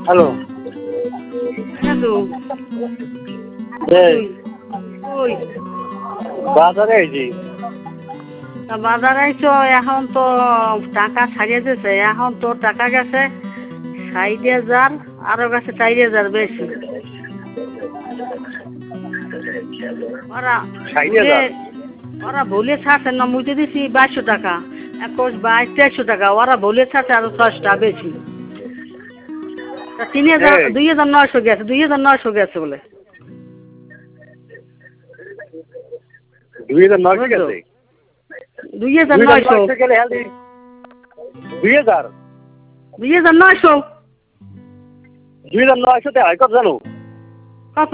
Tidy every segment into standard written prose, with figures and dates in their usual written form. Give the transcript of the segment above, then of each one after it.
Hello. Hello. এই ওই বাজারে আইছি। বাজার আইছো, এখন তো টাকা ছাড়িয়ে দিয়েছে। এখন তো টাকা গেছে 60,000, আরো গেছে 4,000 বেশি। ওরা 60,000? ওরা ভুলে ছাড়ছে না, মুই তো দিছি 2200 টাকা, 21, 22, 2300 টাকা। ওরা ভুলে ছাড়ছে আরো 6 টাকা বেশি। 3,000, 2,900 গেছে, 2,900 গেছে বলে। 2,900 গেছে? 2,900 গেলে হেলদি 2,000? 2,900 2,900 তে হয় কত জানো? কত?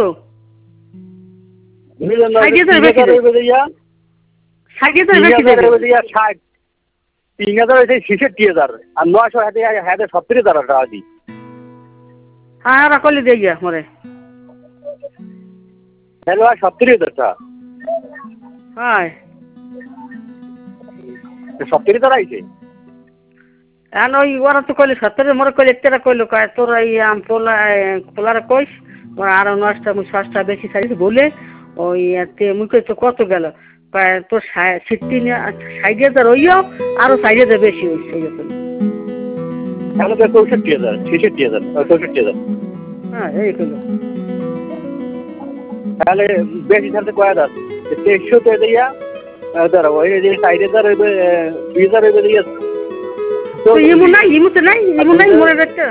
2,900 বেশি দে। 3,000 হইবে দিয়া 60,000 বেশি 3,000 দেবে। হইবে দিয়া 60। 3,000 হইছে 66,000 আর 900 হাতে 70,000 টাকা দি। হ্যাঁ, ওরা করলে দিয়ে গিয়া মরে। তাহলে আর 70,000 টাকা। হয় 70,000 আইছে। এখন ওই ওরা তো কইলে 70, মরে কইলে একটা কইলো কয় তোর এই পোলারে কইস ওরা আরো 9টা 6টা বেশি ছাড়িয়েছে বলে ওই মুই কই তো কত গেল, কয় তোর 60,000 হইও আরো 4,000 বেশি হয়েছে। তাহলে তো 64,000 66,000 64,000। হ্যাঁ এই কইলো। তাহলে বেশি ছাড়তে কয় হাজার? 2300 তে দিয়া ধরো ওই যে 4,000 হইবে 2,000 হইবে দিয়া। তো ইমু নাই, ইমুতে নাই, ইমু নাই মরে দেখতে।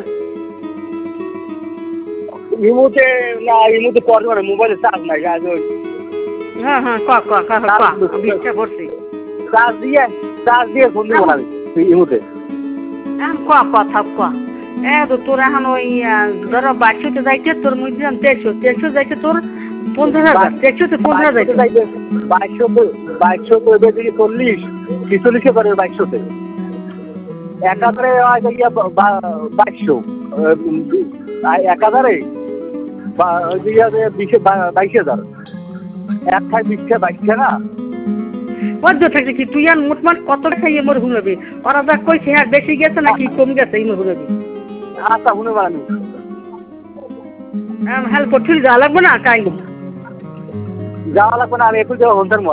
ইমুতে না, ইমুতে পড়বে না, মোবাইলে চার্জ নাই। আজ ওই হ্যাঁ হ্যাঁ ক 20টা ভরছি। চার্জ দিয়ে ফোন দিব না আমি ইমুতে। এখন থাক তো তোর এখন ওই ধরো 2200 যাইতে তোর মুই দিলাম 2300 যাইতে তোর 15,000, 2300 তে 15,000 যাইতে। 2200 তো এবার দিকে 40 46 করে 2200 তে। 1000 হয় গিয়া 2200 1000 ওই দিয়া 22,000 এক খাই 20 টাকা 22 টাকা। বদ্ধ থাকছে কি তুই আর মোটমাট কত খাইয়ে মোর ঘুমাবি? ওরা যা কইছে হ্যাঁ বেশি গেছে নাকি কম গেছে এই মোর ঘুমাবি। আচ্ছা শুনে বানি হ্যাঁ পড়ছিল যাওয়া লাগবে না কাই যাওয়া লাগবে না, আমি একটু যাওয়া হন্তার